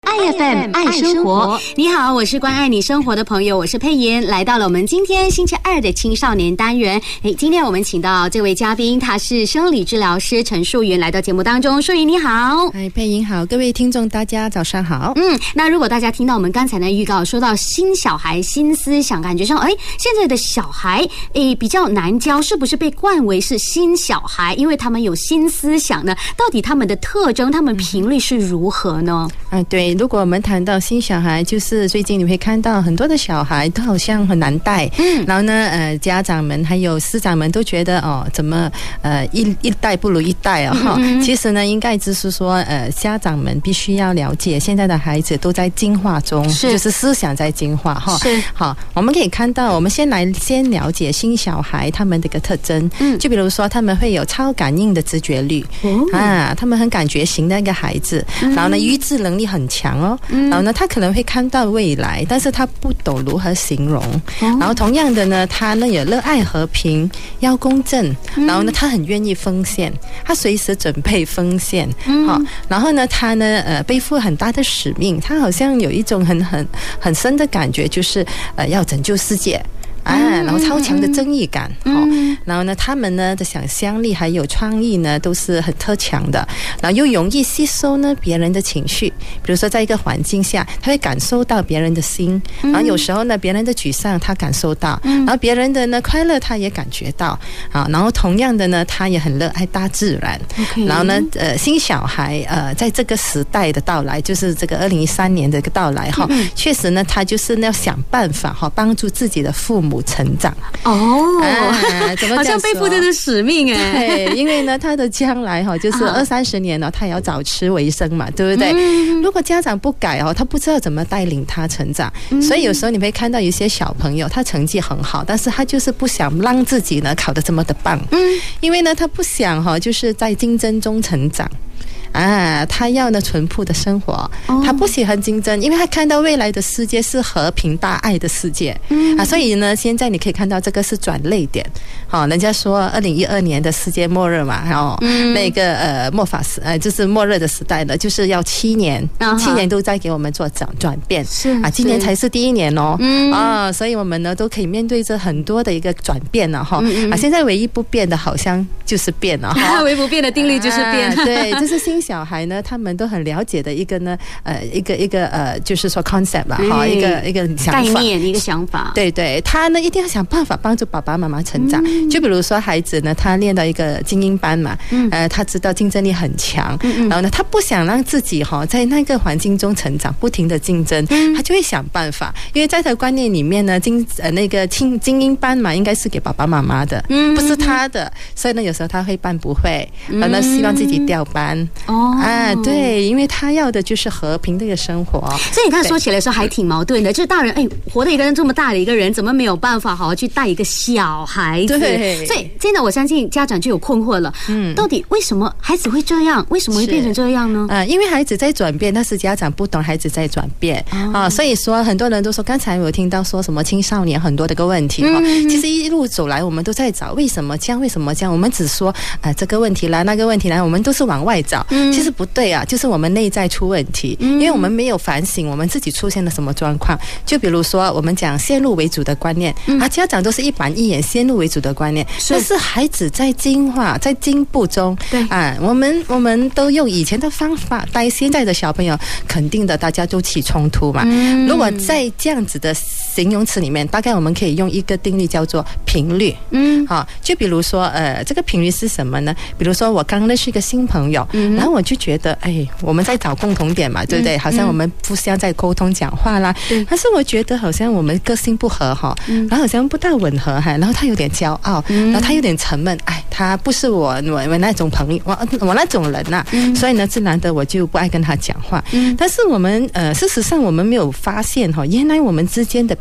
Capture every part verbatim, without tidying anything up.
I F M 爱生活，你好，我是关爱你生活的朋友，我是佩妍，来到了我们今天星期二的青少年单元。诶，今天我们请到这位嘉宾，他是生理治疗师陈树云，来到节目当中。树云你好。 哎，佩妍好，各位听众大家早上好。 嗯，那如果大家听到我们刚才的预告，说到新小孩新思想，感觉上哎，现在的小孩哎比较难教，是不是被冠为是新小孩？因为他们有新思想呢？到底他们的特征、他们频率是如何呢？ 啊，对，如果我们谈到新小孩，就是最近你会看到很多的小孩都好像很难带，嗯，然后呢，呃，家长们还有师长们都觉得哦，怎么呃一一代不如一代啊、哦嗯、其实呢，应该就是说，呃，家长们必须要了解，现在的孩子都在进化中，是就是思想在进化哈。是好，我们可以看到，我们先来先了解新小孩他们的一个特征，嗯，就比如说他们会有超感应的直觉力，嗯、啊，他们很感觉型的一个孩子，嗯、然后呢，预知能力很强哦。然后呢，他可能会看到未来，但是他不懂如何形容。然后同样的呢，他呢也热爱和平，要公正。然后呢，他很愿意奉献，他随时准备奉献。好，然后呢，他呢呃背负很大的使命，他好像有一种很很很深的感觉，就是呃要拯救世界。啊，然后超强的正义感，嗯哦、然后呢，他们呢的想象力还有创意呢都是很特强的，然后又容易吸收呢别人的情绪，比如说在一个环境下，他会感受到别人的心，然后有时候呢别人的沮丧他感受到，然后别人的呢快乐他也感觉到，啊，然后同样的呢，他也很热爱大自然， okay. 然后呢，呃，新小孩呃在这个时代的到来，就是这个二零一三年的一个到来哈，嗯、确实呢，他就是要想办法哈帮助自己的父母成长哦、 啊，怎么好像背负着的使命哎， 对，因为呢，他的将来哈就是二三十年了，他也要早吃为生嘛，对不对？嗯、如果家长不改哦，他不知道怎么带领他成长，嗯、所以有时候你会看到有些小朋友，他成绩很好，但是他就是不想让自己呢考得这么的棒，嗯，因为呢，他不想哈就是在竞争中成长。啊，他要呢淳朴的生活，哦、他不喜欢竞争，因为他看到未来的世界是和平大爱的世界，嗯、啊，所以呢，现在你可以看到这个是转捩点，好、哦，人家说二零一二年的世界末日嘛，然后、嗯、那个呃末法时，呃就是末日的时代呢，就是要七年，啊、七年都在给我们做转转变，是啊，今年才是第一年哦，嗯、啊，所以我们呢都可以面对着很多的一个转变了哈，嗯嗯啊，现在唯一不变的好像就是变了哈， 唯一不变的定律就是变， 啊、对，这是新小孩呢，他们都很了解的一个呢，呃，一个一个呃，就是说 concept 吧，哈、嗯，一个一个想法， 概念，一个想法。 对对，他呢一定要想办法帮助爸爸妈妈成长。嗯、就比如说孩子呢，他练到一个精英班嘛，嗯、呃，他知道竞争力很强，嗯、然后呢，他不想让自己哈、哦、在那个环境中成长，不停的竞争，嗯、他就会想办法，因为在他的观念里面呢，精呃那个精精英班嘛，应该是给爸爸妈妈的，嗯、不是他的，所以呢，有时候他会办不会，然后呢，希望自己调班。哦。啊，对，因为他要的就是和平的一个生活， 所以你看说起来说还挺矛盾的，就是大人哎，活的一个人这么大的一个人，怎么没有办法好好去带一个小孩子？对，所以真的我相信家长就有困惑了，嗯，到底为什么孩子会这样？为什么会变成这样呢？ 呃，因为孩子在转变，但是家长不懂孩子在转变、哦、啊，所以说很多人都说，刚才我听到说什么青少年很多的个问题哈、嗯，其实一路走来我们都在找为什么这样，为什么这样，我们只说呃这个问题啦，那个问题啦，我们都是往外找，嗯、其实不对啊，就是我们内在出问题，因为我们没有反省我们自己出现了什么状况。就比如说我们讲先入为主的观念、嗯、啊，家长都是一板一眼先入为主的观念，但是孩子在进化在进步中，对啊，我们我们都用以前的方法带现在的小朋友，肯定的大家都起冲突嘛、嗯、如果在这样子的形容词里面，大概我们可以用一个定律叫做频率，嗯，好，就比如说呃这个频率是什么呢？比如说我刚认识一个新朋友、嗯、然后我就觉得哎，我们在找共同点嘛，对不对？嗯、好像我们互相在沟通讲话啦。嗯、但是我觉得好像我们个性不合哈，嗯、然后好像不大吻合哈，然后他有点骄傲，嗯、然后他有点沉闷，哎，他不是我我我那种朋友，我我那种人呐、啊嗯，所以呢，自然的我就不爱跟他讲话。嗯、但是我们呃，事实上我们没有发现哈，原来我们之间的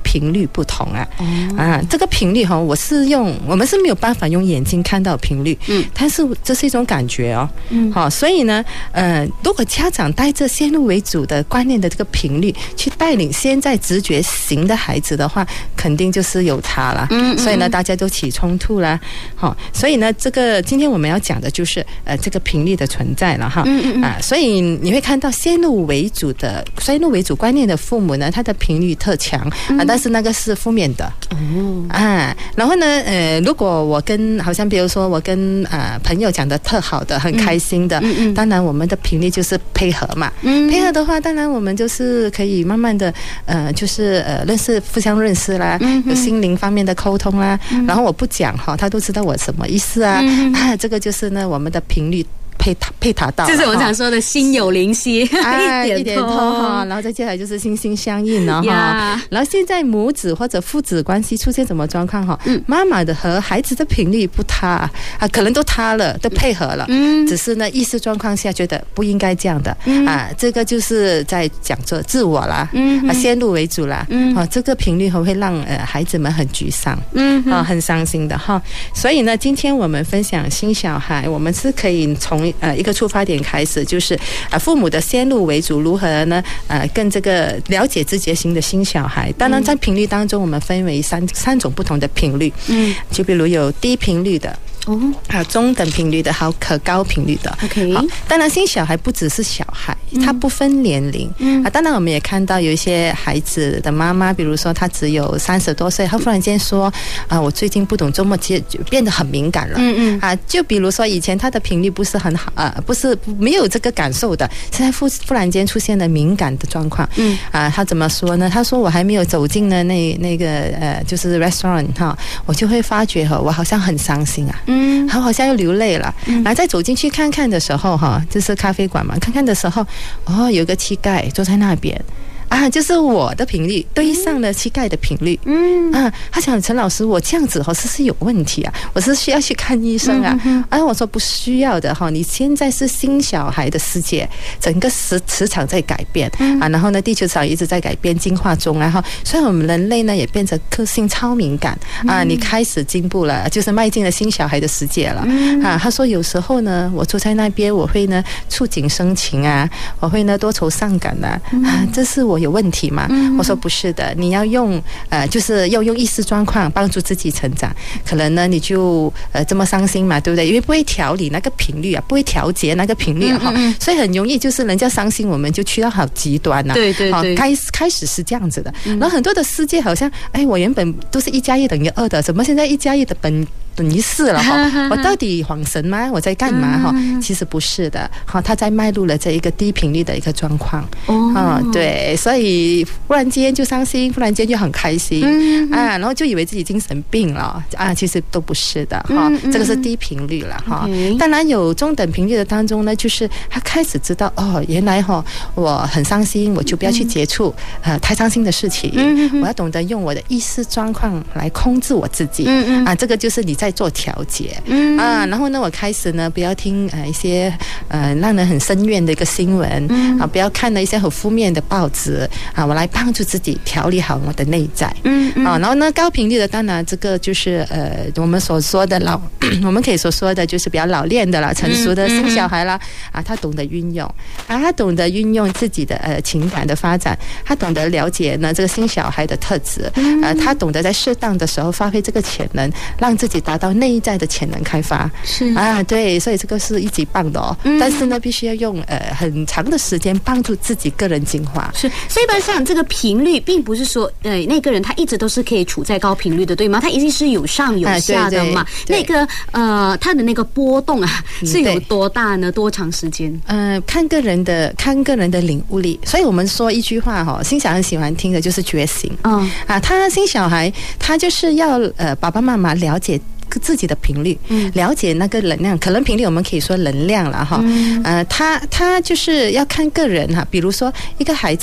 频率不同啊。啊，这个频率哈，我是用我们是没有办法用眼睛看到频率，嗯，但是这是一种感觉哦，嗯，好，所以呢，呃，如果家长带着先入为主的观念的这个频率去带领现在直觉型的孩子的话，肯定就是有差了，嗯，所以呢，大家都起冲突啦，好，所以呢，这个今天我们要讲的就是呃这个频率的存在了哈，嗯嗯啊，所以你会看到先入为主的先入为主观念的父母呢，他的频率特强啊，但是那个是负面的，哦啊，然后呢，呃，如果我跟好像比如说我跟呃朋友讲的特好的、很开心的，嗯嗯，当然我们的频率就是配合嘛，嗯，配合的话，当然我们就是可以慢慢的呃，就是呃认识、互相认识啦，嗯，有心灵方面的沟通啦，嗯，然后我不讲哈，他都知道我什么意思啊，嗯，啊，这个就是呢我们的频率。配塔配塔到， 就是我们常说的心有灵犀， 啊，一点通哈，然后再接下来就是心心相印了哈。然后现在母子或者父子关系出现什么状况哈？嗯，妈妈的和孩子的频率不塌啊，可能都塌了，都配合了，嗯，只是呢意识状况下觉得不应该这样的，嗯啊，这个就是在讲做自我啦，嗯啊，先入为主啦，嗯啊，这个频率会让呃孩子们很沮丧，嗯啊，很伤心的哈。所以呢，今天我们分享新小孩，我们是可以从呃一个出发点开始，就是呃父母的先入为主如何呢呃跟这个了解直觉型的新小孩，当然在频率当中我们分为三三种不同的频率，嗯，就比如有低频率的。哦，还有中等频率的，还有可高频率的。OK， 好，当然新小孩不只是小孩，他不分年龄。嗯啊，当然我们也看到有一些孩子的妈妈，比如说他只有三十多岁，他忽然间说啊，我最近不懂周末节变得很敏感了。嗯嗯啊，就比如说以前他的频率不是很好啊，不是没有这个感受的，现在忽忽然间出现了敏感的状况。嗯啊，他怎么说呢？他说我还没有走进呢那那个呃就是 restaurant 哈，我就会发觉哈，我好像很伤心啊。嗯。嗯，好像又流泪了。然后再走进去看看的时候，哈，就是咖啡馆嘛，看看的时候，哦，有个乞丐坐在那边。啊，就是我的频率对上了膝盖的频率，嗯啊，他想陈老师，我这样子哈是不是有问题啊？我是需要去看医生啊？嗯、啊，我说不需要的哈，你现在是新小孩的世界，整个磁磁场在改变、嗯、啊，然后呢，地球场一直在改变进化中，然后所以我们人类呢也变成个性超敏感啊，你开始进步了，就是迈进了新小孩的世界了、嗯、啊。他说有时候呢，我坐在那边，我会呢触景生情啊，我会呢多愁善感啊，啊，这是我。有问题吗？嗯、我说不是的，你要用呃，就是要用意识状况帮助自己成长。可能呢，你就呃这么伤心嘛，对不对？因为不会调理那个频率啊，不会调节那个频率哈、嗯嗯，所以很容易就是人家伤心，我们就去到好极端呐、啊。对对对，开始开始是这样子的。嗯、然后很多的世界好像，哎，我原本都是一加一等于二的，怎么现在一加一的本等于四了哈？我到底恍神吗？我在干嘛哈？其实不是的，哈，他在迈入了这一个低频率的一个状况。哦，啊，对，所以忽然间就伤心，忽然间就很开心，嗯、啊，然后就以为自己精神病了啊，其实都不是的哈、嗯，这个是低频率了哈。嗯、当然有中等频率的当中呢，就是他开始知道哦，原来哈我很伤心，我就不要去接触、嗯、呃太伤心的事情、嗯，我要懂得用我的意识状况来控制我自己，嗯、啊，这个就是你在做调节，嗯、啊，然后呢，我开始呢不要听呃一些呃让人很深怨的一个新闻、嗯、啊，不要看了一些很负面的报纸啊，我来帮助自己调理好我的内在，嗯嗯，啊，然后呢，高频率的当然这个就是呃我们所说的老，我们可以所说的就是比较老练的啦，成熟的新小孩啦，啊，他懂得运用啊，他懂得运用自己的呃情感的发展，他懂得了解呢这个新小孩的特质，呃，他懂得在适当的时候发挥这个潜能，让自己达到内在的潜能开发，是啊，对，所以这个是一级棒的哦，嗯、但是呢，必须要用呃很长的时间帮助自己个人进化， 是，所以一般上这个频率并不是说呃那个人他一直都是可以处在高频率的，对吗？他一定是有上有下的嘛，啊、那个呃他的那个波动啊是有多大呢？多长时间？ 呃，看个人的看个人的领悟力，所以我们说一句话哈、哦，新小孩喜欢听的就是觉醒，嗯啊，他新小孩他就是要呃爸爸妈妈了解自己的频率，嗯，了解那个能量，可能频率我们可以说能量了哈，嗯、呃，他他就是要看个人哈，比如说一个孩子。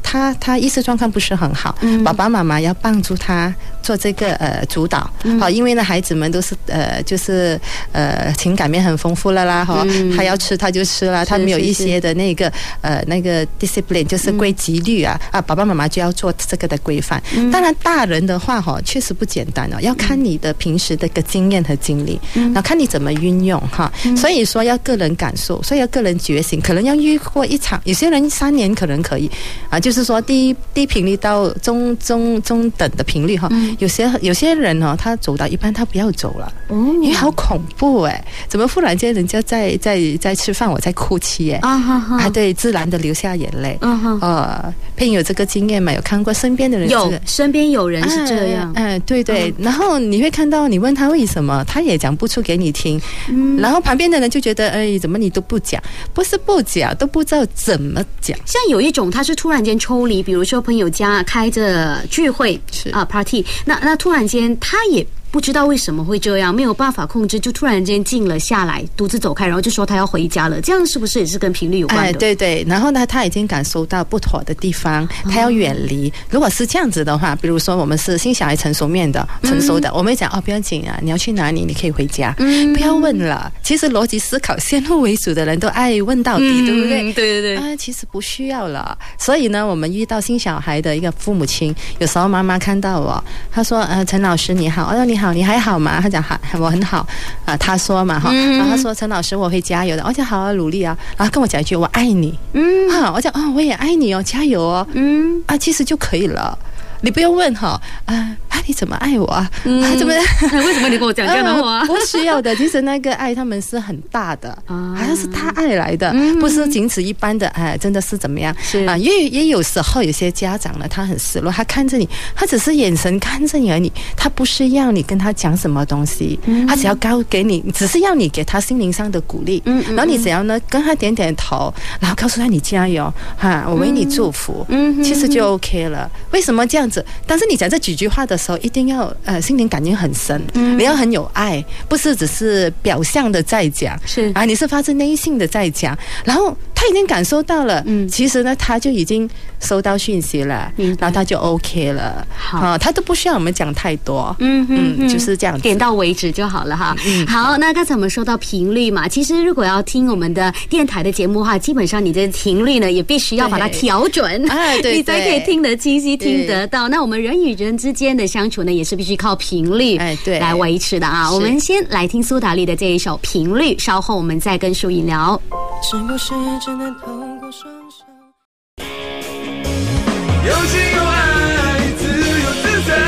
他他意识状况不是很好，嗯、爸爸妈妈要帮助他做这个呃主导，好、嗯，因为呢孩子们都是呃就是呃情感面很丰富了啦，哈、嗯，他要吃他就吃了，他没有一些的那个呃那个 discipline 就是规纪律啊、嗯、啊，爸爸妈妈就要做这个的规范。嗯、当然大人的话哈确实不简单哦，要看你的平时的一个经验和经历，嗯、然后看你怎么运用哈、嗯，所以说要个人感受，所以要个人觉醒，可能要遇过一场，有些人三年可能可以啊，就是说低低频率到中中中等的频率哈、嗯，有些有些人哦，他走到一半他不要走了，哦、因为好恐怖哎，怎么忽然间人家在在在吃饭，我在哭泣哎，啊哈哈，啊对，自然的流下眼泪，嗯哼，呃，佩莹有这个经验吗？有看过身边的人、這個？ 有，身边有人是这样， 嗯、呃呃，对对、嗯，然后你会看到你问他为什么，他也讲不出给你听，嗯，然后旁边的人就觉得，哎，怎么你都不讲？不是不讲，都不知道怎么讲。 像有一种他是突然间抽离，比如说朋友家开着聚会啊、呃、party， 那那突然间他也不知道为什么会这样，没有办法控制，就突然间静了下来，独自走开，然后就说他要回家了。这样是不是也是跟频率有关的？ 哎，对对。然后呢，他已经感受到不妥的地方，他要远离。哦、如果是这样子的话，比如说我们是新小孩成熟面的、成熟的，嗯、我们会讲哦，不要紧啊，你要去哪里，你可以回家，嗯、不要问了。其实逻辑思考、先入为主的人都爱问到底，嗯、对不对？ 对对对。 啊，其实不需要了。所以呢，我们遇到新小孩的一个父母亲，有时候妈妈看到我，她说：“呃，陈老师你好。”我说：“你好，你还好吗？”他讲好，我很好啊。他说嘛哈，然后他说陈老师我会加油的，我讲好啊，努力啊。然后跟我讲一句我爱你，嗯啊，我讲哦我也爱你哦，加油哦，嗯啊，其实就可以了。你不用问哈啊啊你怎么爱我啊？嗯、啊怎么？ 为什么你跟我讲这样的话？ 呃、不需要的，其实那个爱他们是很大的，啊、好像是他爱来的，嗯、不是仅此一般的哎，真的是怎么样？是啊，因为也有时候有些家长呢，他很失落，他看着你，他只是眼神看着你而已，他不是要你跟他讲什么东西，嗯、他只要告给你，只是要你给他心灵上的鼓励，嗯嗯、然后你只要呢跟他点点头，然后告诉他你加油哈，我为你祝福，嗯、其实就 OK 了。为什么这样子？但是你讲这几句话的时候，一定要呃心灵感应很深，嗯、你要很有爱，不是只是表象的在讲，是啊，你是发自内心的在讲，然后他已经感受到了，嗯，其实呢他就已经收到讯息了，嗯，然后他就 OK 了，好，啊，他都不需要我们讲太多，嗯嗯，嗯就是这样子， 点到为止就好了哈。嗯，好，那刚才我们说到频率嘛，其实如果要听我们的电台的节目的话，基本上你的频率呢也必须要把它调准，啊，对，你才可以听得清晰，听得到。那我们人与人之间的相处呢，也是必须靠频率来维持的啊。我们先来听苏打绿的这一首《频率》，稍后我们再跟淑颖聊。是不是只能透过双手？有情有爱，自由自在。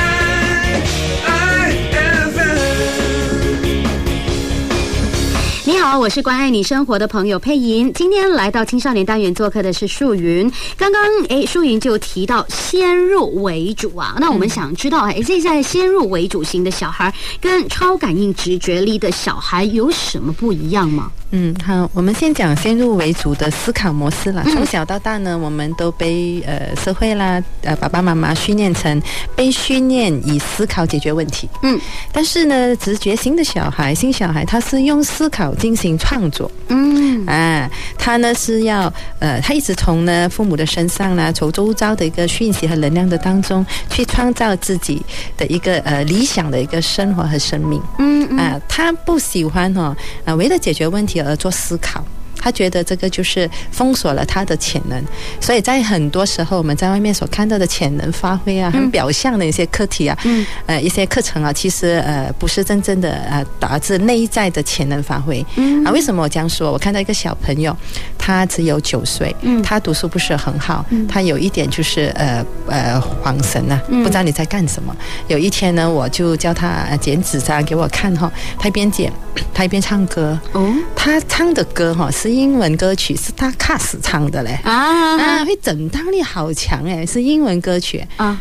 你好，我是关爱你生活的朋友佩莹。今天来到青少年单元做客的是淑云。刚刚诶，淑云就提到先入为主啊，那我们想知道，诶，这在先入为主型的小孩跟超感应直觉力的小孩有什么不一样吗？ 嗯，好，我们先讲先入为主的思考模式啦。从小到大呢，我们都被呃社会啦、呃爸爸妈妈训练成被训练以思考解决问题。嗯，但是呢，直觉型的小孩、新小孩，他是用思考进行创作。嗯，啊，他呢是要呃，他一直从呢父母的身上呢，从周遭的一个讯息和能量的当中，去创造自己的一个呃理想的一个生活和生命。嗯嗯，啊，他不喜欢哦，啊，为了解决问题而做思考。他觉得这个就是封锁了他的潜能，所以在很多时候我们在外面所看到的潜能发挥啊，很表象的一些课题啊，嗯，呃，一些课程啊，其实呃不是真正的呃导致内在的潜能发挥。嗯啊，为什么我这样说？我看到一个小朋友，他只有九岁，嗯，他读书不是很好，嗯，他有一点就是呃呃恍神啊，不知道你在干什么。有一天呢，我就叫他剪纸张给我看哈，他一边剪，他一边唱歌。哦，他唱的歌哈是英文歌曲，是他卡死唱的嘞啊啊，会整张力好强哎，是英文歌曲啊。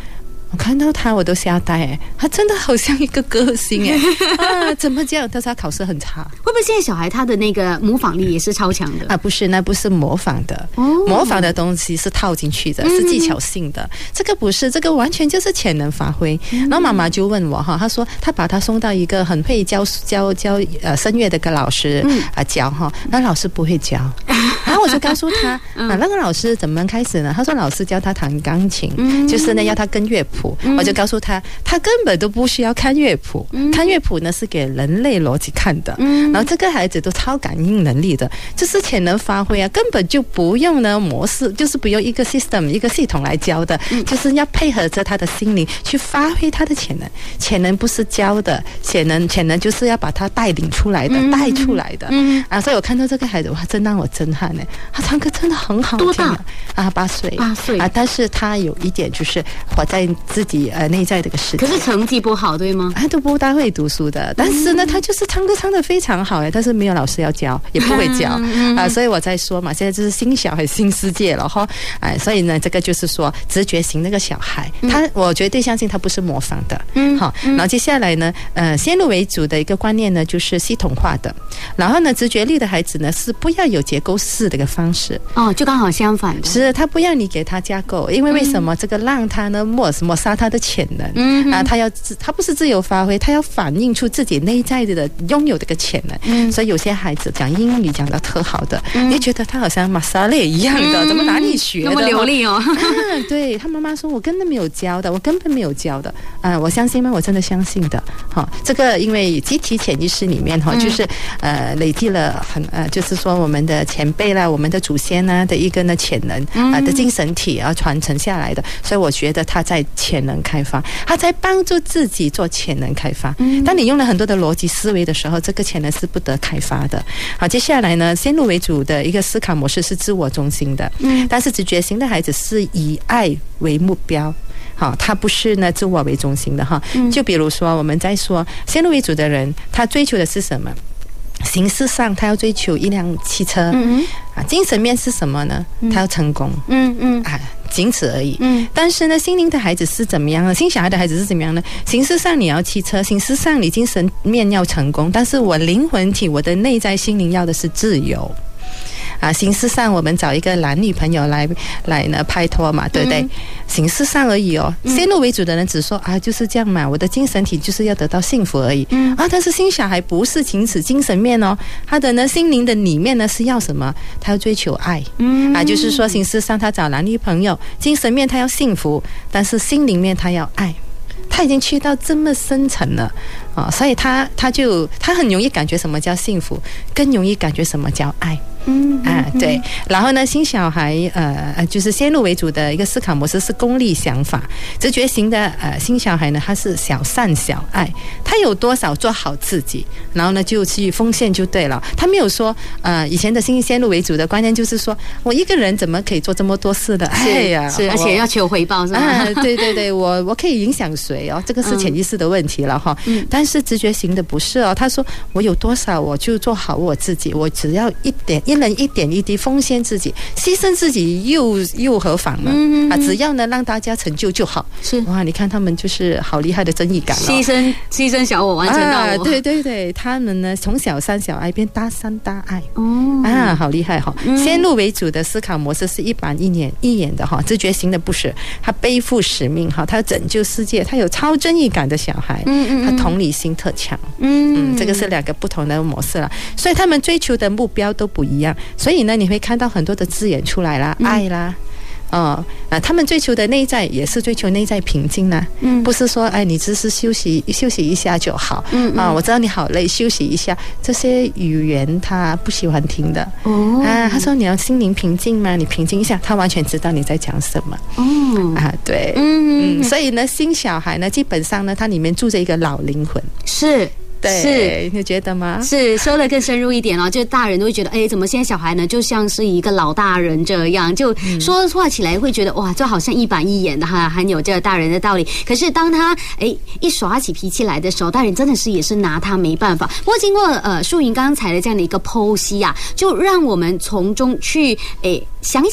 我看到他我都吓呆哎，他真的好像一个歌星哎啊，怎么这样？但是他考试很差。 会不会现在小孩他的那个模仿力也是超强的啊？不是，那不是模仿的，哦、模仿的东西是套进去的，是技巧性的。嗯、这个不是，这个完全就是潜能发挥。嗯、然后妈妈就问我哈，她说她把他送到一个很会教教教呃声乐的一个老师啊、呃、教哈，那老师不会教，然后我就告诉他啊，那个老师怎么开始呢？他说老师教他弹钢琴，嗯、就是呢要他跟乐谱。嗯、我就告诉他，他根本都不需要看乐谱，嗯、看乐谱呢是给人类逻辑看的。嗯、然后这个孩子都超感应能力的，就是潜能发挥啊，根本就不用呢模式，就是不用一个 system 一个系统来教的，嗯、就是要配合着他的心灵去发挥他的潜能。潜能不是教的，潜能潜能就是要把他带领出来的，嗯、带出来的。嗯、啊，所以我看到这个孩子，哇，真让我震撼呢！他唱歌真的很好听。多大啊？八岁。 八岁啊，但是他有一点就是活在自己呃内在的一个世界。 可是成绩不好，对吗？ 他都不大会读书的，但是呢，他就是唱歌唱得非常好哎，但是没有老师要教，也不会教啊，所以我在说嘛，现在就是新小孩新世界了哈，哎，所以呢，这个就是说直觉型那个小孩，他我绝对相信他不是模仿的，嗯，好，然后接下来呢，呃，先入为主的一个观念呢，就是系统化的，然后呢，直觉力的孩子呢，是不要有结构式的一个方式， 哦，就刚好相反的， 是他不要你给他架构，因为为什么这个让他呢抹抹杀他的潜能，嗯啊，他要他不是自由发挥，他要反映出自己内在的拥有的一个潜能，嗯，所以有些孩子讲英语讲得特好的，嗯、你觉得他好像马萨列一样的，嗯、怎么哪里学的？ 那么流利哦！ 啊，对他妈妈说，我根本没有教的，我根本没有教的。啊，我相信吗？我真的相信的。哈、哦，这个因为集体潜意识里面哈，就是呃累积了很呃，就是说我们的前辈啦，我们的祖先呢的一个呢潜能啊、呃、的精神体啊传承下来的，所以我觉得他在潜能开发，他在帮助自己做潜能开发。嗯，当你用了很多的逻辑思维的时候，这个潜能是不得开发的。好，接下来呢，先入为主的一个思考模式是自我中心的，嗯，但是直觉型的孩子是以爱为目标。好，他不是呢自我为中心的哈。就比如说我们在说先入为主的人，他追求的是什么？形式上他要追求一辆汽车，嗯啊，精神面是什么呢？他要成功，嗯嗯啊，仅此而已。嗯，但是呢，心灵的孩子是怎么样呢？新小孩的孩子是怎么样呢？形式上你要汽车，形式上你精神面要成功，但是我灵魂体，我的内在心灵要的是自由。啊，形式上我们找一个男女朋友来来呢拍拖嘛，对不对？嗯、形式上而已哦。先入为主的人只说啊，就是这样嘛，我的精神体就是要得到幸福而已。嗯啊，但是新小孩不是仅此精神面哦，他的呢心灵的里面呢是要什么？他要追求爱。嗯啊，就是说形式上他找男女朋友，精神面他要幸福，但是心灵面他要爱。他已经去到这么深层了啊、哦，所以他他就他很容易感觉什么叫幸福，更容易感觉什么叫爱。嗯啊，对，然后呢，新小孩呃，就是先入为主的一个思考模式是功利想法，直觉型的呃新小孩呢，他是小善小爱，他有多少做好自己，然后呢就去奉献就对了。他没有说呃以前的新先入为主的观念就是说我一个人怎么可以做这么多事的？哎呀， 是，而且要求回报是吧？ 啊，对对对，我我可以影响谁哦？这个是潜意识的问题了哈。嗯，但是直觉型的不是哦，他说我有多少我就做好我自己，我只要一点。一人一点一滴奉献自己，牺牲自己又又何妨呢？嗯嗯啊，只要能让大家成就就好。是哇，你看他们就是好厉害的正义感了。 牺牲牺牲小我，完成大我。 啊、对对对，他们呢从小善小爱变大善大爱。哦啊，好厉害哈、哦！嗯、先入为主的思考模式是一板一眼一眼的哈，直觉型的不是，他背负使命哈，他要拯救世界，他有超正义感的小孩，嗯嗯，他同理心特强。嗯嗯，这个是两个不同的模式了，所以他们追求的目标都不一样。所以呢，你会看到很多的字眼出来啦，嗯、爱啦，哦，啊，他们追求的内在也是追求内在平静啦，嗯，不是说哎，你只是休息休息一下就好，嗯啊，我知道你好累，休息一下，这些语言他不喜欢听的，哦，啊，他说你要心灵平静吗？你平静一下，他完全知道你在讲什么，哦，啊，对，嗯嗯，所以呢，新小孩呢，基本上呢，它里面住着一个老灵魂， 是。 对，是你觉得吗？ 是说的更深入一点哦，就大人都会觉得，哎，怎么现在小孩呢，就像是一个老大人这样，就说话起来会觉得哇，就好像一板一眼的哈，很有这个大人的道理。可是当他哎一耍起脾气来的时候，大人真的是也是拿他没办法。不过经过呃树云刚才的这样的一个剖析啊，就让我们从中去哎想一想。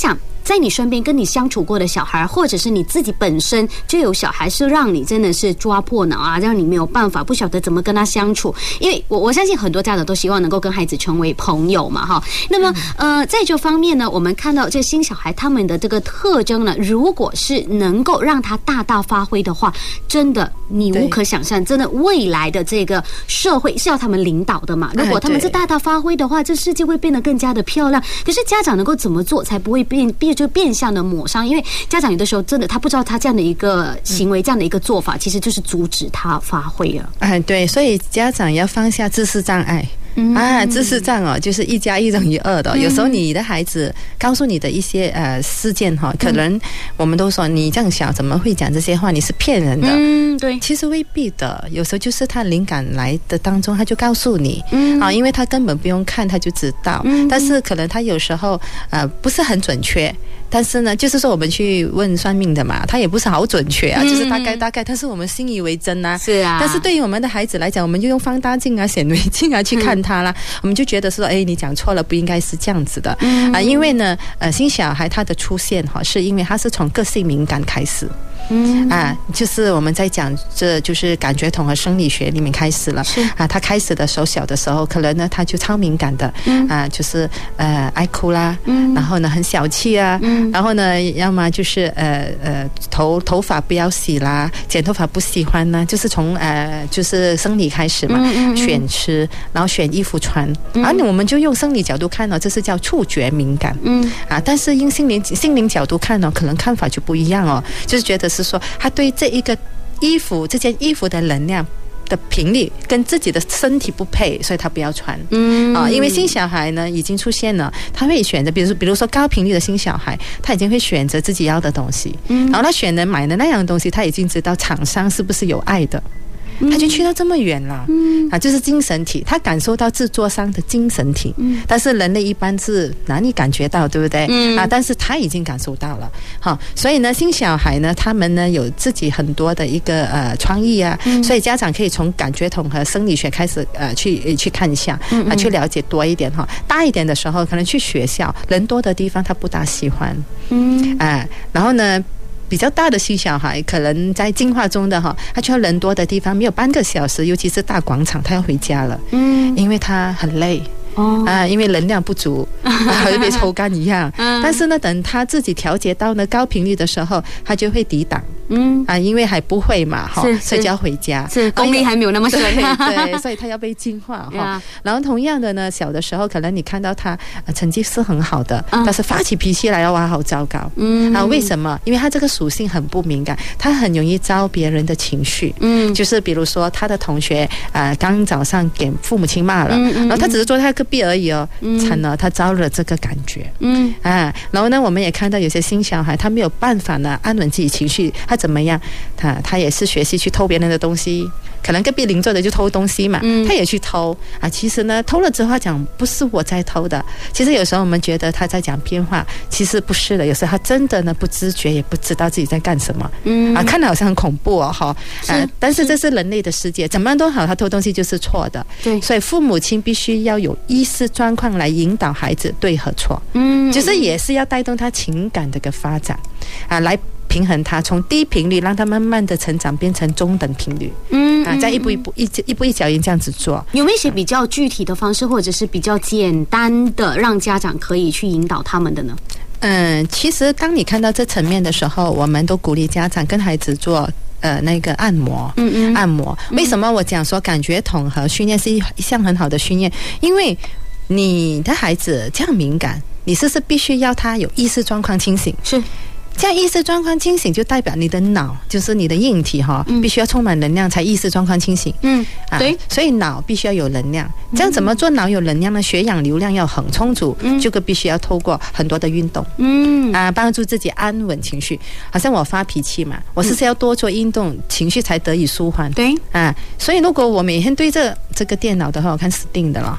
在你身边跟你相处过的小孩，或者是你自己本身就有小孩，是让你真的是抓破脑啊，让你没有办法，不晓得怎么跟他相处。因为我我相信很多家长都希望能够跟孩子成为朋友嘛，哈。那么呃，在这方面呢，我们看到这新小孩他们的这个特征呢，如果是能够让他大大发挥的话，真的你无可想象，真的未来的这个社会是要他们领导的嘛。如果他们是大大发挥的话，这世界会变得更加的漂亮。可是家长能够怎么做才不会变变就变相的抹伤？因为家长有的时候真的他不知道他这样的一个行为、这样的一个做法，其实就是阻止他发挥了。 哎，对，所以家长要放下知识障碍。啊，知识障哦，就是一加一等于二的。有时候你的孩子告诉你的一些呃事件哈，可能我们都说你这样想怎么会讲这些话？你是骗人的。 嗯，对， 其实未必的。有时候就是他灵感来的当中，他就告诉你，嗯啊，因为他根本不用看他就知道。嗯，但是可能他有时候呃不是很准确。但是呢，就是说我们去问算命的嘛，他也不是好准确啊，就是大概大概，但是我们信以为真啊。 是啊。 但是对于我们的孩子来讲，我们就用放大镜啊、显微镜啊去看他啦，我们就觉得说，哎，你讲错了，不应该是这样子的。嗯啊，因为呢，呃，新小孩他的出现哈，是因为他是从个性敏感开始。嗯啊，就是我们在讲，这就是感觉统合生理学里面开始了。是啊，他开始的时候，小的时候，可能呢他就超敏感的。嗯啊，就是呃爱哭啦，嗯，然后呢很小气啊，嗯，然后呢要么就是呃呃头头发不要洗啦，剪头发不喜欢呢，就是从呃就是生理开始嘛，嗯嗯嗯选吃，然后选衣服穿，嗯、然后我们就用生理角度看呢，这是叫触觉敏感。嗯啊，但是用心灵心灵角度看呢，可能看法就不一样哦，就是觉得是说他对这一个衣服这件衣服的能量的频率跟自己的身体不配，所以他不要穿。嗯啊，因为新小孩呢已经出现了，他会选择，比如说比如说高频率的新小孩，他已经会选择自己要的东西。嗯，然后他选的买的那样东西，他已经知道厂商是不是有爱的。他就去到这么远了，嗯啊，就是精神体，他感受到制作商的精神体，嗯，但是人类一般是难以感觉到，对不对？嗯啊，但是他已经感受到了，好，所以呢，新小孩呢，他们呢有自己很多的一个呃创意啊，嗯、所以家长可以从感觉统合生理学开始呃去去看一下，嗯嗯啊，去了解多一点哈。大一点的时候，可能去学校人多的地方，他不大喜欢，嗯啊，然后呢。比较大的新小孩，可能在进化中的哈，他去到人多的地方，没有半个小时，尤其是大广场，他要回家了，嗯，因为他很累。哦啊，因为能量不足，好像被抽干一样。嗯、但是呢，等他自己调节到呢高频率的时候，他就会抵挡。嗯啊，因为还不会嘛，哈，所以就要回家。 是功力还没有那么深。 对对，所以他要被净化哈。然后同样的呢，小的时候可能你看到他、呃、成绩是很好的，嗯、但是发起脾气来的话好糟糕。嗯啊，为什么？因为他这个属性很不敏感，他很容易招别人的情绪。嗯，就是比如说他的同学啊、呃，刚早上给父母亲骂了，嗯嗯、然后他只是坐在隔壁而已哦，惨了，他招了这个感觉。嗯啊，然后呢，我们也看到有些新小孩，他没有办法呢安稳自己情绪，他怎么样？他他也是学习去偷别人的东西，可能隔壁邻座的就偷东西嘛，嗯、他也去偷啊。其实呢，偷了之后他讲不是我在偷的，其实有时候我们觉得他在讲骗话，其实不是的。有时候他真的呢不自觉，也不知道自己在干什么。嗯啊，看得好像很恐怖哦，哈啊！但是这是人类的世界，怎么样都好，他偷东西就是错的。对，所以父母亲必须要有意识状况来引导孩子对和错。嗯，就是也是要带动他情感的一个发展啊，来平衡他，从低频率让他慢慢的成长变成中等频率。嗯啊，再一步一步一一步一脚印这样子做。 有没有一些比较具体的方式，或者是比较简单的让家长可以去引导他们的呢？ 嗯，其实当你看到这层面的时候，我们都鼓励家长跟孩子做呃那个按摩。嗯嗯，按摩。为什么我讲说感觉统合训练是一一项很好的训练？因为你的孩子这样敏感，你是不是必须要他有意识状况清醒？是。这样意识状况清醒，就代表你的脑，就是你的硬体哈，嗯、必须要充满能量才意识状况清醒。嗯，啊，对，所以脑必须要有能量。这样怎么做脑有能量呢？血氧流量要很充足，嗯、这个必须要透过很多的运动，嗯啊，帮助自己安稳情绪。好像我发脾气嘛，我是不是要多做运动，情绪才得以舒缓？对啊，所以如果我每天对着这个电脑的话，我看死定的了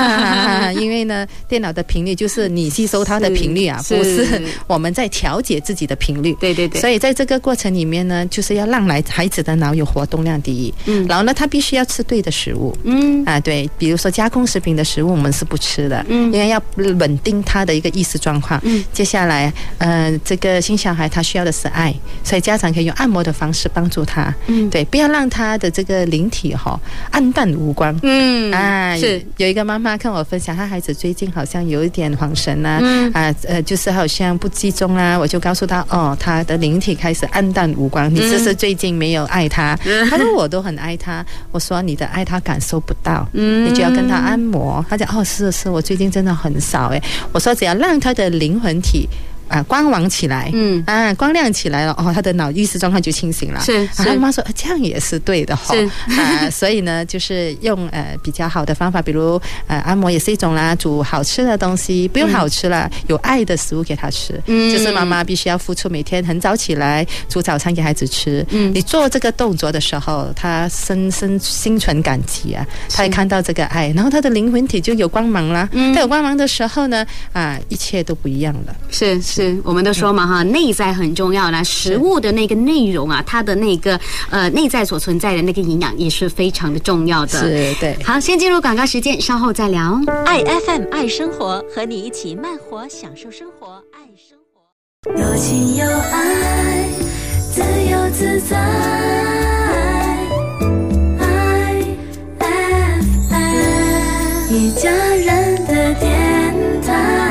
啊！因为呢，电脑的频率就是你吸收它的频率啊，不是我们在调节自己自己的频率。 对对对。 所以在这个过程里面呢，就是要让来孩子的脑有活动量第一。嗯。然后呢，他必须要吃对的食物。嗯。啊，对，比如说加工食品的食物我们是不吃的。嗯。因为要稳定他的一个意识状况。嗯。接下来，呃，这个新小孩他需要的是爱，所以家长可以用按摩的方式帮助他。嗯。对，不要让他的这个灵体哈、哦、暗淡无光。嗯。啊，是有一个妈妈跟我分享，她孩子最近好像有一点恍神啊，嗯、啊呃，就是好像不集中啊，我就告诉她，哦，她的灵体开始暗淡无光，你是不是最近没有爱她？嗯、她说我都很爱她，我说你的爱她感受不到，嗯、你就要跟她按摩。她讲哦，是是，我最近真的很少哎。我说只要让她的灵魂体。啊，光芒起来，嗯，啊，光亮起来了，哦，他的脑意识状况就清醒了。是，然后妈妈说、啊、这样也是对的哈、哦。是啊，所以呢，就是用呃比较好的方法，比如呃按摩也是一种啦，煮好吃的东西，不用好吃了，嗯、有爱的食物给他吃。嗯，就是妈妈必须要付出，每天很早起来煮早餐给孩子吃。嗯，你做这个动作的时候，他深深心存感激啊，他也看到这个爱，然后他的灵魂体就有光芒啦。嗯，他有光芒的时候呢，啊，一切都不一样了。 是。是，我们都说嘛哈，内在很重要啦，食物的那个内容啊，它的那个呃内在所存在的那个营养也是非常的重要的。 是，对。 好，先进入广告时间，稍后再聊。 爱 F M 爱生活，和你一起慢活，享受生活，爱生活。有情有爱，自由自在。爱 F M 一家人的电台。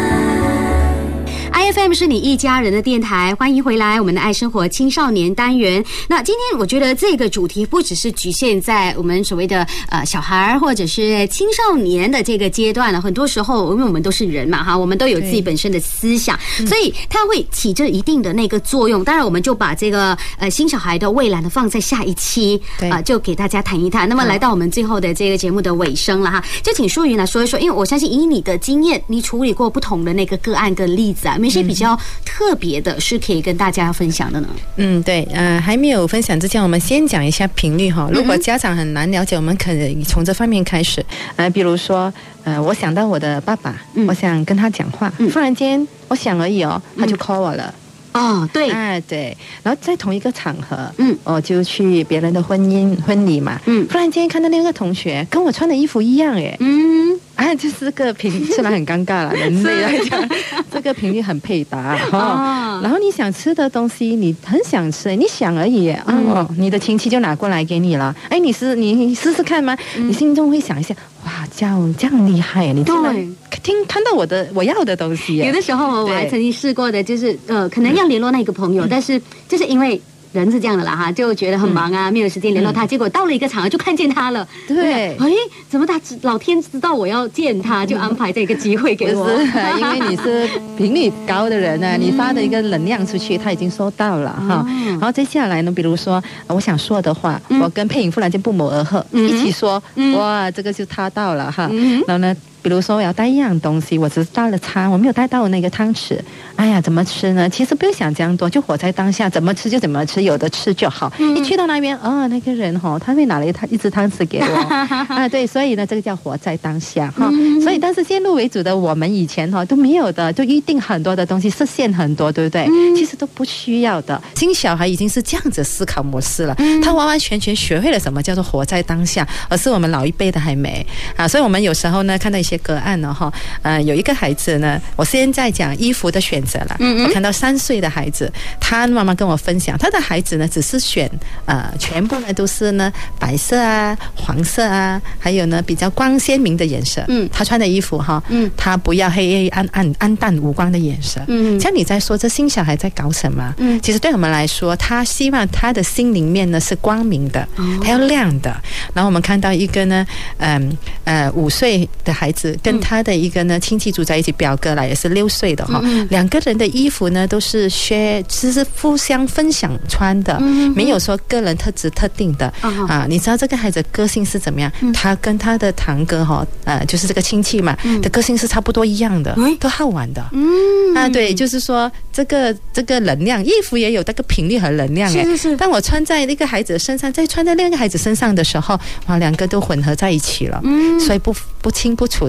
I F M 是你一家人的电台，欢迎回来我们的爱生活青少年单元。那今天我觉得这个主题不只是局限在我们所谓的呃小孩或者是青少年的这个阶段了，很多时候因为我们都是人嘛哈，我们都有自己本身的思想，所以它会起着一定的那个作用。当然我们就把这个呃新小孩的未来呢放在下一期啊、呃，就给大家谈一谈。那么来到我们最后的这个节目的尾声了哈，就请淑云来说一说，因为我相信以你的经验，你处理过不同的那个个案跟例子啊，没些比较特别的是可以跟大家分享的呢？ 嗯，对，呃，还没有分享之前，我们先讲一下频率哈。如果家长很难了解，我们可以从这方面开始。呃，比如说，呃，我想到我的爸爸，嗯、我想跟他讲话，嗯、忽然间我想而已哦，他就 call 我了。 哦，对， 哎，对，然后在同一个场合，嗯，我就去别人的婚姻婚礼嘛，嗯，忽然间看到那个同学跟我穿的衣服一样，哎，嗯，哎，就是个频率，虽然很尴尬了，人类来讲，这个频率很配搭哈、哦。然后你想吃的东西，你很想吃，你想而已，嗯、哦，你的亲戚就拿过来给你了，哎，你是你你试试看吗？嗯、你心中会想一下，哇，这样这样厉害，你真的听看到我的我要的东西。 有的时候我还曾经试过的，就是呃，可能要联络那个朋友，嗯、但是就是因为人是这样的啦哈，就觉得很忙啊，嗯、没有时间联络他，嗯、结果到了一个场合就看见他了。对，哎，怎么他老天知道我要见他，就安排这个机会给我。 是因为你是频率高的人呢、啊，你发的一个能量出去，他已经收到了哈。嗯、然后接下来呢，比如说我想说的话，嗯、我跟佩影忽然间不谋而合，嗯、一起说，嗯、哇，这个就他到了哈。嗯、然后呢？比如说我要带一样东西，我只是带了餐，我没有带到那个汤匙。哎呀，怎么吃呢？其实不用想这样多，就活在当下，怎么吃就怎么吃，有的吃就好。嗯、一去到那边，哦，那个人哈、哦，他会拿了一一只汤匙给我啊，对，所以呢，这个叫活在当下哈。嗯、所以，但是先入为主的，我们以前哈都没有的，就一定很多的东西实现很多，对不对？嗯、其实都不需要的。新小孩已经是这样子思考模式了，嗯、他完完全全学会了什么叫做活在当下，而是我们老一辈的还没啊。所以我们有时候呢，看到一些个案呢，哈，呃，有一个孩子呢，我现在讲衣服的选择了。嗯嗯我看到三岁的孩子，他妈妈跟我分享，他的孩子呢，只是选呃，全部呢都是呢白色啊、黄色啊，还有呢比较光鲜明的颜色。嗯，他穿的衣服哈，嗯，他不要黑黑暗暗、暗淡无光的颜色。嗯，像你在说这新小孩在搞什么？嗯，其实对我们来说，他希望他的心里面呢是光明的，哦、他要亮的。然后我们看到一个呢，嗯呃五岁的孩子跟他的一个呢亲戚住在一起，表哥啦也是六岁的哈，嗯、两个人的衣服呢都是 share， 就是互相分享穿的，嗯、没有说个人特质特定的、嗯、啊。你知道这个孩子个性是怎么样？嗯、他跟他的堂哥哈，呃，就是这个亲戚嘛，嗯、的个性是差不多一样的，嗯、都好玩的。嗯啊，对，就是说这个这个能量，衣服也有那个频率和能量哎。是是是。当我穿在那个孩子身上，再穿在另一个孩子身上的时候，哇，两个都混合在一起了。嗯，所以不不清不楚的。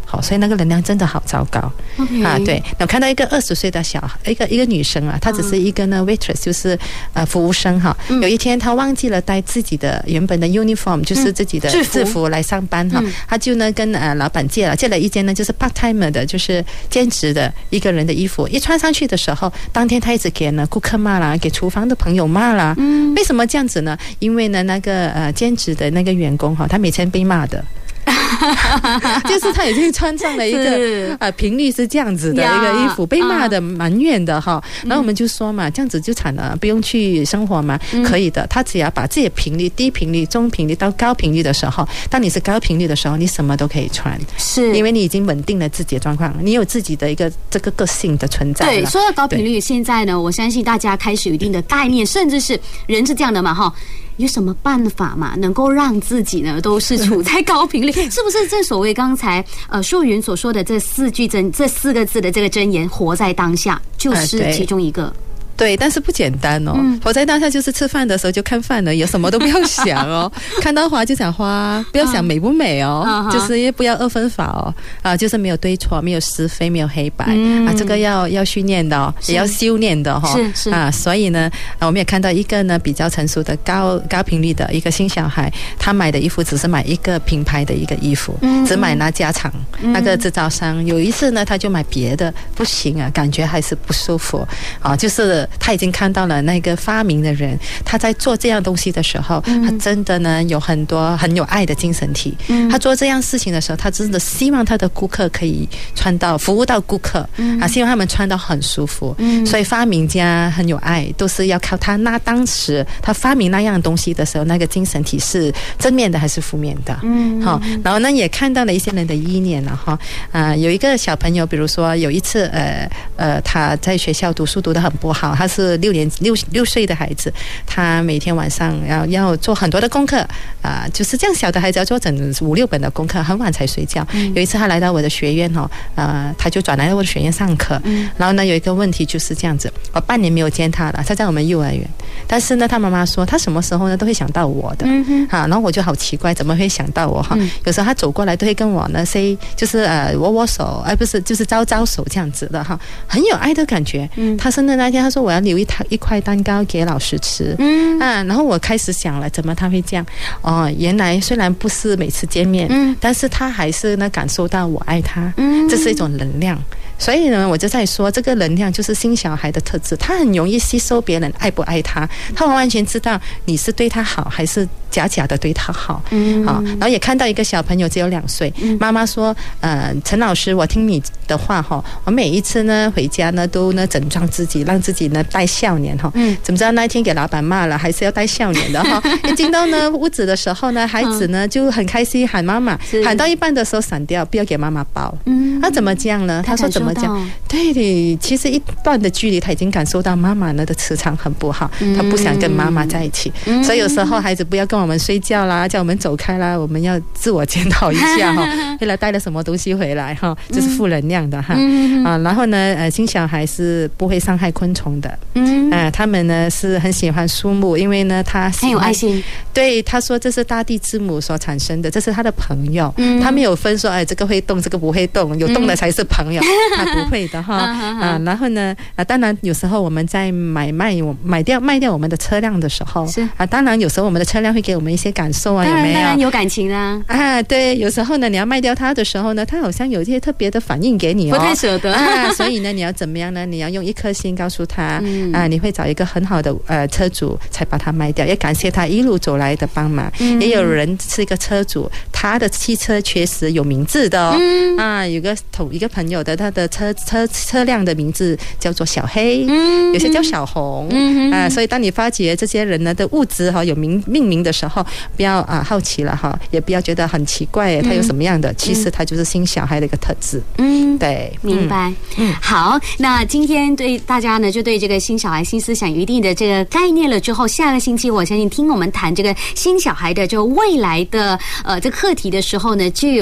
好，所以那个能量真的好糟糕。 Okay. 啊，对，我看到一个二十岁的小孩，一个一个女生啊，她只是一个呢 waitress， 就是呃服务生哈。嗯、有一天她忘记了带自己的原本的 uniform， 就是自己的制服来上班哈，她、嗯、就呢跟呃老板借了借了一件呢就是 part timer 的，就是兼职的一个人的衣服。一穿上去的时候，当天她一直给呢顾客骂啦，给厨房的朋友骂啦。嗯，为什么这样子呢？因为呢那个呃兼职的那个员工哈，他每天被骂的。就是他已经穿上了一个呃频率是这样子的一个衣服，被骂的埋怨的哈。然后我们就说嘛，这样子就惨了，不用去生活嘛，可以的。他只要把自己的频率、低频率、中频率到高频率的时候，当你是高频率的时候，你什么都可以穿，是因为你已经稳定了自己的状况，你有自己的一个这个个性的存在。 对，说到高频率，现在呢，我相信大家开始有一定的概念，甚至是人是这样的嘛哈。有什么办法嘛，能够让自己呢都是处在高频率？是不是正所谓刚才呃淑云所说的这四句真这四个字的这个箴言，活在当下就是其中一个。 对，但是不简单哦。嗯、活在当下就是吃饭的时候就看饭了，有什么都不要想哦。看到花就想花，不要想美不美哦，嗯、就是因为不要二分法哦。啊，就是没有对错，没有是非，没有黑白、嗯、啊，这个要要训练的哦，也要修炼的哈、哦。是是啊，所以呢，啊，我们也看到一个呢比较成熟的高高频率的一个新小孩，他买的衣服只是买一个品牌的一个衣服，嗯、只买那家厂、嗯、那个制造商。有一次呢，他就买别的，不行啊，感觉还是不舒服啊，就是。他已经看到了那个发明的人，他在做这样东西的时候，嗯、他真的呢有很多很有爱的精神体。嗯、他做这样事情的时候，他真的希望他的顾客可以穿到服务到顾客，嗯、啊，希望他们穿到很舒服。嗯、所以发明家很有爱，都是要靠他。那当时他发明那样东西的时候，那个精神体是正面的还是负面的？嗯，好，然后呢也看到了一些人的意念了哈。啊，有一个小朋友，比如说有一次，呃呃，他在学校读书读得很不好。他是六年六六岁的孩子，他每天晚上要要做很多的功课啊、呃，就是这样小的孩子要做整五六本的功课，很晚才睡觉。嗯、有一次他来到我的学院哦，呃，他就转来我的学院上课。嗯、然后呢，有一个问题就是这样子，我半年没有见他了，他在我们幼儿园，但是呢，他妈妈说他什么时候呢都会想到我的，嗯、啊，然后我就好奇怪，怎么会想到我哈？嗯、有时候他走过来都会跟我呢 say， 就是呃握握手，而、呃、不是就是招招手这样子的哈，很有爱的感觉。嗯、他生的那天他说。我要留一一块蛋糕给老师吃，嗯啊，然后我开始想了，怎么他会这样？哦，原来虽然不是每次见面，嗯，但是他还是呢感受到我爱他，嗯，这是一种能量。所以呢，我就在说，这个能量就是新小孩的特质，他很容易吸收别人爱不爱他，他完完全知道你是对他好还是假假的对他好，嗯，好，然后也看到一个小朋友只有两岁，妈妈说，呃，陈老师，我听你的话哈，我每一次呢回家呢都呢整装自己，让自己呢带笑脸哈，嗯，怎么知道那一天给老板骂了，还是要带笑脸的哈？一进到呢屋子的时候呢，孩子呢就很开心喊妈妈，喊到一半的时候闪掉，不要给妈妈抱，嗯，那怎么这样呢？他说怎么讲？对的，其实一段的距离，他已经感受到妈妈呢的磁场很不好，他不想跟妈妈在一起，嗯、所以有时候孩子不要跟我们睡觉啦，叫我们走开啦，我们要自我检讨一下哈，未来带了什么东西回来哈，这是负能量的哈，嗯、啊，然后呢，呃，新小孩是不会伤害昆虫的，嗯，啊，他们呢是很喜欢树木，因为呢他很有爱心， 对，他说这是大地之母所产生的，这是他的朋友，嗯、他没有分说，哎，这个会动，这个不会动，有动的才是朋友，嗯、他不会的哈，啊，然后呢，啊，当然有时候我们在买卖我买掉卖掉我们的车辆的时候，是啊，当然有时候我们的车辆会给我们一些感受啊，有没有？ 当然有感情啊， 啊，对，有时候呢，你要卖掉它的时候呢，它好像有一些特别的反应给你哦， 不太舍得啊，所以呢，你要怎么样呢？你要用一颗心告诉他，嗯、啊，你会找一个很好的呃车主才把它卖掉，也感谢他一路走来的帮忙。嗯、也有人是一个车主，他的汽车确实有名字的哦，嗯、啊，有个同一个朋友的，他的车车车辆的名字叫做小黑，嗯、有些叫小红，嗯、啊，所以当你发觉这些人呢的物质哈有名命名的时候，不要啊好奇了哈，也不要觉得很奇怪，他有什么样的，嗯、其实他就是新小孩的一个特质。嗯，对， 明白。嗯，好，那今天对大家呢，就对这个新小孩新思想有一定的这个概念了之后，下个星期我相信听我们谈这个新小孩的就未来的呃这个课题的时候呢，就有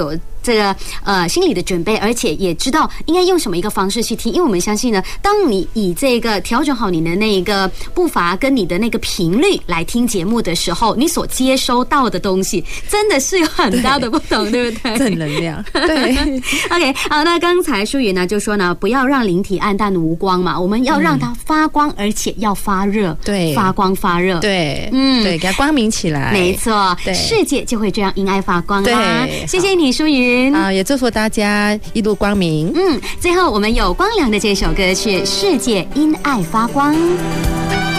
这个呃心理的准备，而且也知道应该用什么一个方式去听，因为我们相信呢，当你以这个调整好你的那个步伐跟你的那个频率来听节目的时候，你所接收到的东西真的是有很大的不同， 对, 对不对？ 正能量，对。 OK， 好，那刚才淑云呢就说呢，不要让灵体暗淡无光嘛，我们要让它发光，而且要发热， 对， 发光发热， 对，嗯，对，给它光明起来， 没错，世界就会这样因爱发光啦。 对， 谢谢你，淑云啊，也祝福大家一路光明。 嗯，最后我们有光良的这首歌曲《世界因爱发光》。